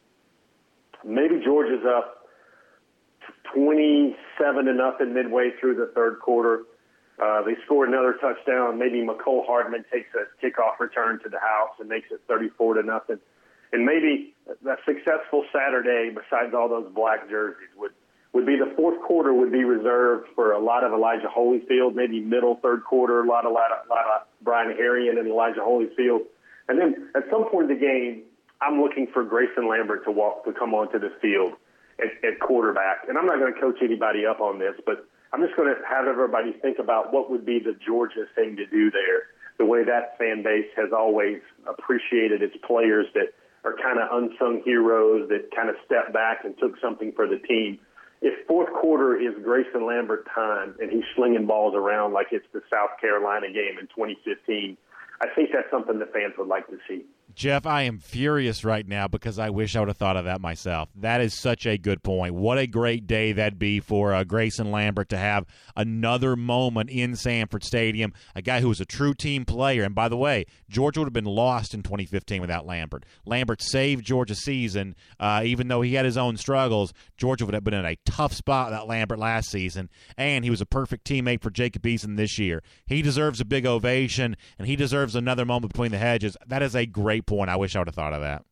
Maybe Georgia's up twenty-seven to nothing midway through the third quarter. Uh, they score another touchdown. Maybe McCole Hardman takes a kickoff return to the house and makes it thirty-four to nothing. And maybe a successful Saturday, besides all those black jerseys, would would be the fourth quarter would be reserved for a lot of Elijah Holyfield. Maybe middle third quarter, a lot of lot of, lot of Brian Harrion and Elijah Holyfield. And then at some point in the game, I'm looking for Grayson Lambert to walk to come onto the field At, at quarterback. And I'm not going to coach anybody up on this, but I'm just going to have everybody think about what would be the Georgia thing to do there, the way that fan base has always appreciated its players that are kind of unsung heroes that kind of stepped back and took something for the team. If fourth quarter is Grayson Lambert time and he's slinging balls around like it's the South Carolina game in twenty fifteen, I think that's something the fans would like to see. Jeff, I am furious right now because I wish I would have thought of that myself. That is such a good point. What a great day that'd be for uh, Grayson Lambert to have another moment in Sanford Stadium, a guy who was a true team player. And by the way, Georgia would have been lost in twenty fifteen without Lambert. Lambert saved Georgia's season, uh, even though he had his own struggles. Georgia would have been in a tough spot without Lambert last season, and he was a perfect teammate for Jacob Eason this year. He deserves a big ovation, and he deserves another moment between the hedges. That is a great point. I wish I would have thought of that.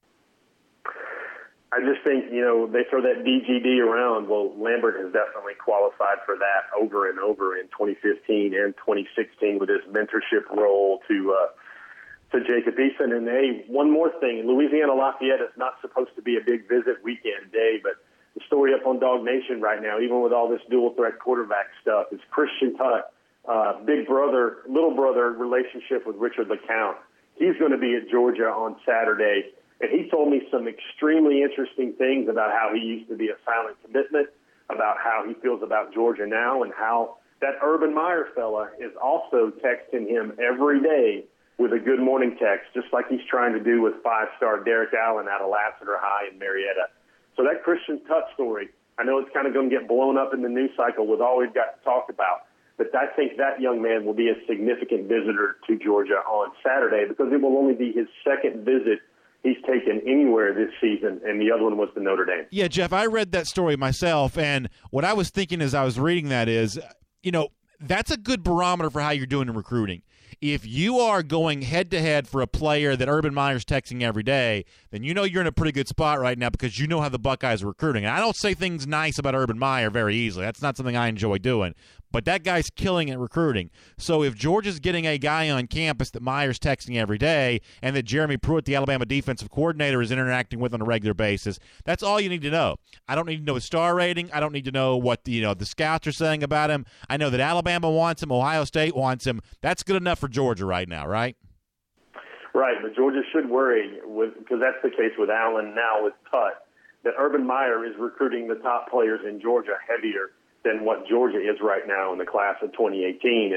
I just think, you know, they throw that D G D around. Well, Lambert has definitely qualified for that over and over in twenty fifteen and twenty sixteen with his mentorship role to uh, to Jacob Eason. And, hey, one more thing. Louisiana Lafayette is not supposed to be a big visit weekend day, but the story up on Dog Nation right now, even with all this dual-threat quarterback stuff, is Christian Tuck, uh, big brother, little brother relationship with Richard LeCount. He's going to be at Georgia on Saturday, and he told me some extremely interesting things about how he used to be a silent commitment, about how he feels about Georgia now, and how that Urban Meyer fella is also texting him every day with a good morning text, just like he's trying to do with five-star Derek Allen out of Lassiter High in Marietta. So that Christian Tuck story, I know it's kind of going to get blown up in the news cycle with all we've got to talk about, but I think that young man will be a significant visitor to Georgia on Saturday because it will only be his second visit he's taken anywhere this season, and the other one was the Notre Dame. Yeah, Jeff, I read that story myself, and what I was thinking as I was reading that is, you know, that's a good barometer for how you're doing in recruiting. If you are going head-to-head for a player that Urban Meyer's texting every day, then you know you're in a pretty good spot right now because you know how the Buckeyes are recruiting. And I don't say things nice about Urban Meyer very easily. That's not something I enjoy doing. But that guy's killing at recruiting. So if Georgia's getting a guy on campus that Meyer's texting every day and that Jeremy Pruitt, the Alabama defensive coordinator, is interacting with on a regular basis, that's all you need to know. I don't need to know his star rating. I don't need to know what the, you know, the scouts are saying about him. I know that Alabama wants him. Ohio State wants him. That's good enough for Georgia right now, right? Right, but Georgia should worry, with because that's the case with Allen now with Tutt, that Urban Meyer is recruiting the top players in Georgia heavier than what Georgia is right now in the class of twenty eighteen. And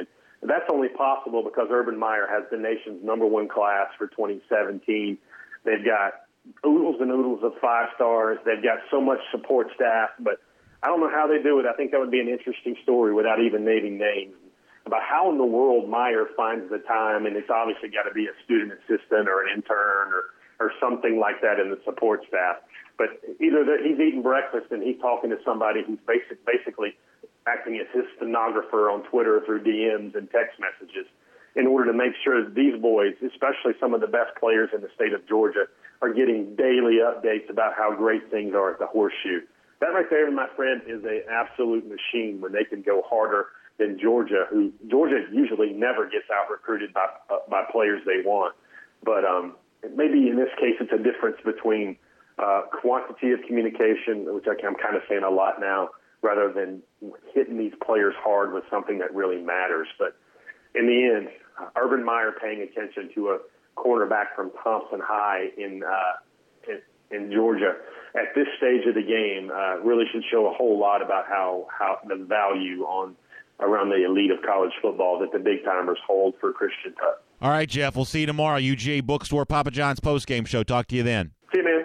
That's only possible because Urban Meyer has the nation's number one class for twenty seventeen. They've got oodles and oodles of five stars. They've got so much support staff, but I don't know how they do it. I think that would be an interesting story without even naming names about how in the world Meyer finds the time, and it's obviously got to be a student assistant or an intern or, or something like that in the support staff. But either that he's eating breakfast and he's talking to somebody who's basic, basically acting as his stenographer on Twitter through D Ms and text messages in order to make sure that these boys, especially some of the best players in the state of Georgia, are getting daily updates about how great things are at the Horseshoe. That right there, my friend, is an absolute machine when they can go harder than Georgia, who Georgia usually never gets out-recruited by, uh, by players they want. But um, maybe in this case it's a difference between uh, quantity of communication, which I'm kind of saying a lot now, rather than hitting these players hard with something that really matters. But in the end, uh, Urban Meyer paying attention to a cornerback from Thompson High in, uh, in in Georgia at this stage of the game uh, really should show a whole lot about how, how the value on around the elite of college football that the big-timers hold for Christian Tuck. All right, Jeff, we'll see you tomorrow. U G A Bookstore, Papa John's postgame show. Talk to you then. See you, man.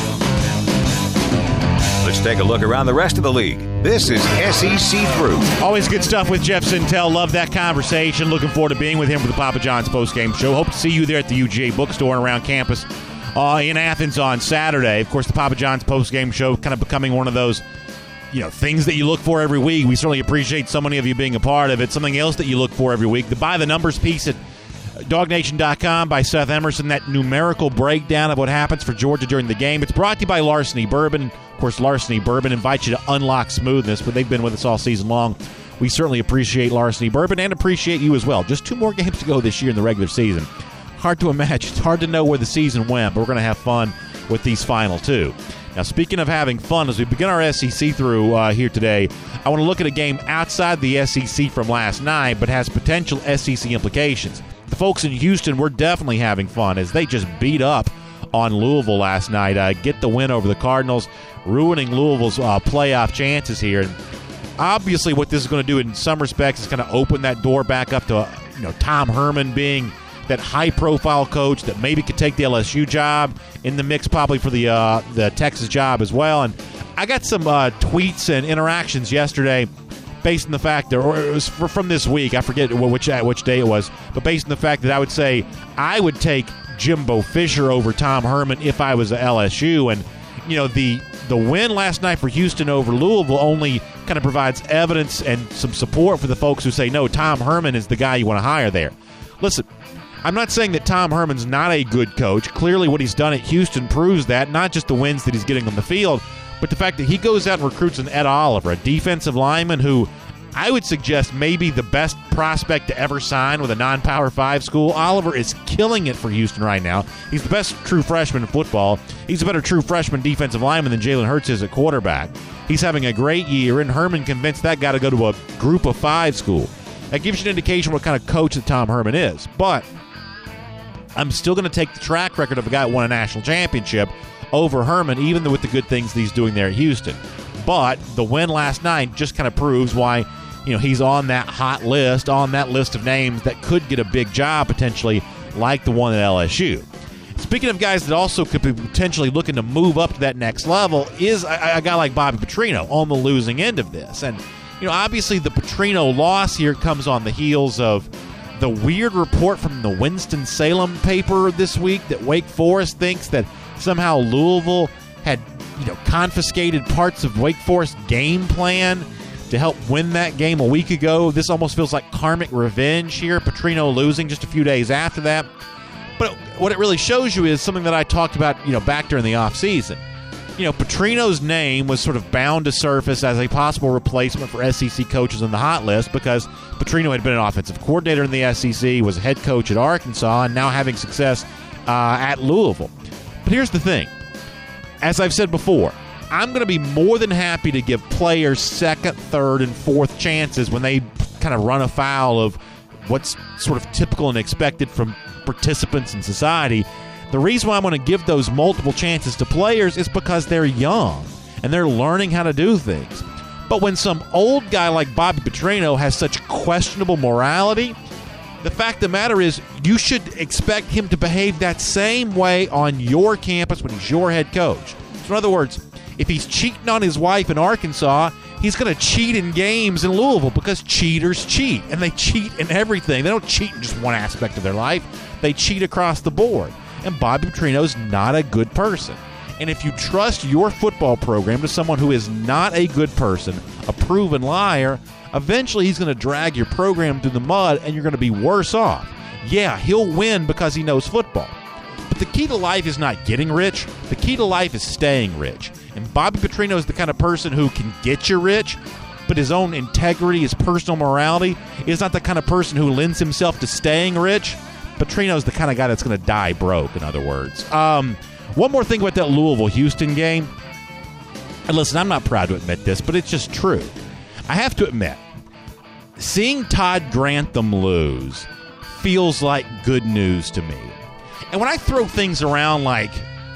Let's take a look around the rest of the league. This is S E C Through. Always good stuff with Jeff Sentell. Love that conversation. Looking forward to being with him for the Papa John's postgame show. Hope to see you there at the U G A Bookstore and around campus uh, in Athens on Saturday. Of course, the Papa John's postgame show kind of becoming one of those, you know, things that you look for every week. We certainly appreciate so many of you being a part of it. Something else that you look for every week, the By the Numbers piece at dog nation dot com by Seth Emerson, that numerical breakdown of what happens for Georgia during the game. It's brought to you by Larceny Bourbon. Of course, Larceny Bourbon invites you to unlock smoothness, but they've been with us all season long. We certainly appreciate Larceny Bourbon and appreciate you as well. Just two more games to go this year in the regular season. Hard to imagine. It's hard to know where the season went, but we're going to have fun with these final two. Now, speaking of having fun, as we begin our S E C through uh, here today, I want to look at a game outside the S E C from last night, but has potential S E C implications. The folks in Houston were definitely having fun as they just beat up on Louisville last night. Uh, get the win over the Cardinals, ruining Louisville's uh, playoff chances here. And obviously, what this is going to do in some respects is kind of open that door back up to uh, you know Tom Herman being that high-profile coach that maybe could take the L S U job, in the mix probably for the uh, the Texas job as well. And I got some uh, tweets and interactions yesterday based on the fact that, or it was for, from this week, I forget which which day it was, but based on the fact that I would say I would take Jimbo Fisher over Tom Herman if I was at L S U. And, you know, the the win last night for Houston over Louisville only kind of provides evidence and some support for the folks who say, no, Tom Herman is the guy you want to hire there. Listen, I'm not saying that Tom Herman's not a good coach. Clearly what he's done at Houston proves that, not just the wins that he's getting on the field, but the fact that he goes out and recruits an Ed Oliver, a defensive lineman who I would suggest maybe the best prospect to ever sign with a non-Power five school. Oliver is killing it for Houston right now. He's the best true freshman in football. He's a better true freshman defensive lineman than Jalen Hurts is at quarterback. He's having a great year, and Herman convinced that guy to go to a group of five school. That gives you an indication what kind of coach that Tom Herman is. But I'm still going to take the track record of a guy who won a national championship over Herman, even with the good things that he's doing there at Houston. But the win last night just kind of proves why, you know, he's on that hot list, on that list of names that could get a big job potentially, like the one at L S U. Speaking of guys that also could be potentially looking to move up to that next level, is a, a guy like Bobby Petrino on the losing end of this. And, you know, obviously the Petrino loss here comes on the heels of the weird report from the Winston-Salem paper this week that Wake Forest thinks that somehow Louisville had, you know, confiscated parts of Wake Forest game plan to help win that game a week ago. This almost feels like karmic revenge here, Petrino losing just a few days after that. But what it really shows you is something that I talked about, you know, back during the offseason. You know, Petrino's name was sort of bound to surface as a possible replacement for S E C coaches on the hot list because Petrino had been an offensive coordinator in the S E C, was a head coach at Arkansas, and now having success uh, at Louisville. But here's the thing. As I've said before, I'm going to be more than happy to give players second, third, and fourth chances when they kind of run afoul of what's sort of typical and expected from participants in society. The reason why I'm going to give those multiple chances to players is because they're young and they're learning how to do things. But when some old guy like Bobby Petrino has such questionable morality, The fact of the matter is you should expect him to behave that same way on your campus when he's your head coach. So in other words, if he's cheating on his wife in Arkansas, he's going to cheat in games in Louisville because cheaters cheat, and they cheat in everything. They don't cheat in just one aspect of their life. They cheat across the board. And Bobby Petrino's not a good person. And if you trust your football program to someone who is not a good person, a proven liar, eventually he's going to drag your program through the mud and you're going to be worse off. Yeah, he'll win because he knows football. But the key to life is not getting rich. The key to life is staying rich. And Bobby Petrino is the kind of person who can get you rich, but his own integrity, his personal morality, is not the kind of person who lends himself to staying rich. Petrino's the kind of guy that's going to die broke, in other words. Um, one more thing about that Louisville-Houston game. And listen, I'm not proud to admit this, but it's just true. I have to admit, seeing Todd Grantham lose feels like good news to me. And when I throw things around like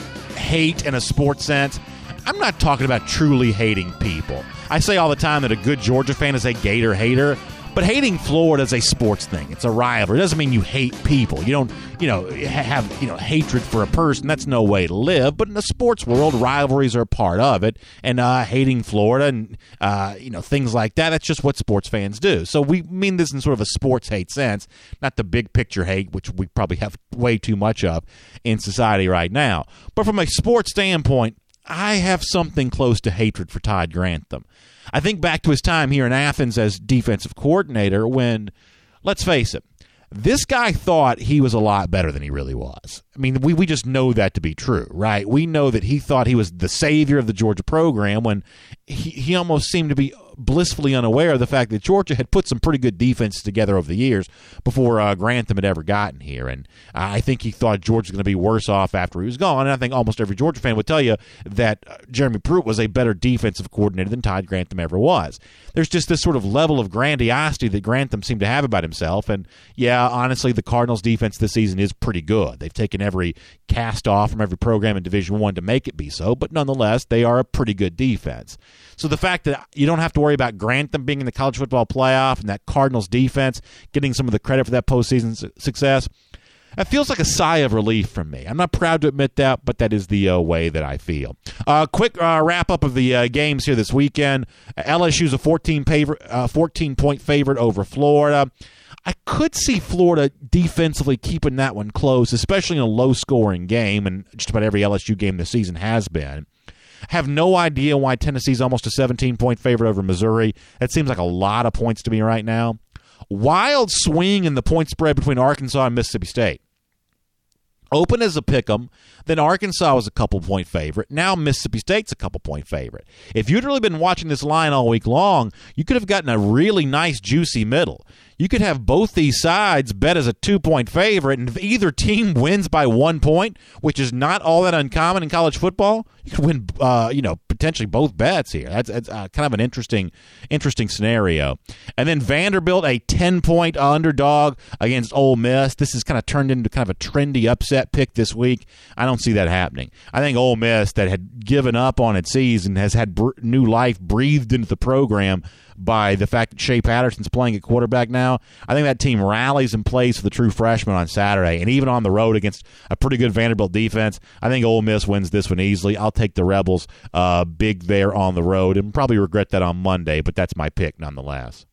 hate in a sports sense, I'm not talking about truly hating people. I say all the time that a good Georgia fan is a Gator hater, but hating Florida is a sports thing. It's a rivalry. It doesn't mean you hate people. You don't, you know, have, you know, hatred for a person. That's no way to live. But in the sports world, rivalries are a part of it. And uh, hating Florida and, uh, you know, things like that, that's just what sports fans do. So we mean this in sort of a sports hate sense, not the big picture hate, which we probably have way too much of in society right now. But from a sports standpoint, I have something close to hatred for Todd Grantham. I think back to his time here in Athens as defensive coordinator when, let's face it, this guy thought he was a lot better than he really was. I mean, we, we just know that to be true, right? We know that he thought he was the savior of the Georgia program when he, he almost seemed to be blissfully unaware of the fact that Georgia had put some pretty good defenses together over the years before uh, Grantham had ever gotten here. And I think he thought Georgia was going to be worse off after he was gone. And I think almost every Georgia fan would tell you that uh, Jeremy Pruitt was a better defensive coordinator than Todd Grantham ever was. There's just this sort of level of grandiosity that Grantham seemed to have about himself. And, yeah, honestly, the Cardinals' defense this season is pretty good. They've taken every cast off from every program in Division One to make it be so. But nonetheless, they are a pretty good defense. So the fact that you don't have to worry about Grantham being in the college football playoff and that Cardinals defense getting some of the credit for that postseason su- success, it feels like a sigh of relief from me. I'm not proud to admit that, but that is the uh, way that I feel. Uh, quick uh, wrap-up of the uh, games here this weekend. Uh, L S U's a fourteen favorite, uh, fourteen-point favorite over Florida. I could see Florida defensively keeping that one close, especially in a low-scoring game, and just about every L S U game this season has been. Have no idea why Tennessee's almost a seventeen-point favorite over Missouri. That seems like a lot of points to me right now. Wild swing in the point spread between Arkansas and Mississippi State. Open as a pick'em, then Arkansas was a couple-point favorite. Now Mississippi State's a couple-point favorite. If you'd really been watching this line all week long, you could have gotten a really nice, juicy middle. You could have both these sides bet as a two-point favorite, and if either team wins by one point, which is not all that uncommon in college football, you could win, uh, you know, potentially both bets here. That's, that's uh, kind of an interesting, interesting scenario. And then Vanderbilt, a ten-point underdog against Ole Miss. This has kind of turned into kind of a trendy upset pick this week. I don't see that happening. I think Ole Miss, that had given up on its season, has had br- new life breathed into the program by the fact that Shea Patterson's playing at quarterback now. I think that team rallies and plays for the true freshman on Saturday, and even on the road against a pretty good Vanderbilt defense, I think Ole Miss wins this one easily. I'll take the Rebels uh, big there on the road and probably regret that on Monday, but that's my pick nonetheless.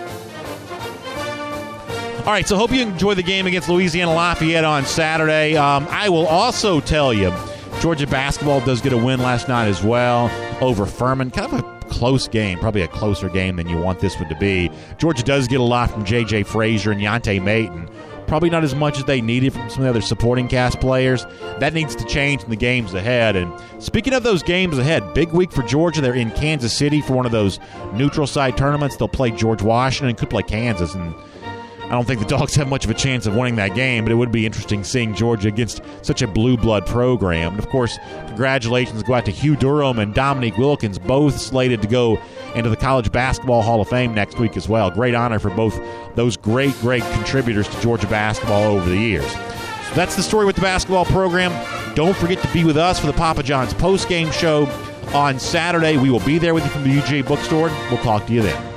All right, so hope you enjoy the game against Louisiana Lafayette on Saturday. Um, I will also tell you, Georgia basketball does get a win last night as well over Furman. Kind of a close game, probably a closer game than you want this one to be. Georgia does get a lot from J J Frazier and Yante Maton. Probably not as much as they needed from some of the other supporting cast players. That needs to change in the games ahead. And speaking of those games ahead, big week for Georgia. They're in Kansas City for one of those neutral site tournaments. They'll play George Washington, could play Kansas, and I don't think the Dogs have much of a chance of winning that game, but it would be interesting seeing Georgia against such a blue blood program. And, of course, congratulations go out to Hugh Durham and Dominique Wilkins, both slated to go into the College Basketball Hall of Fame next week as well. Great honor for both those great, great contributors to Georgia basketball over the years. So that's the story with the basketball program. Don't forget to be with us for the Papa John's postgame show on Saturday. We will be there with you from the U G A bookstore. We'll talk to you then.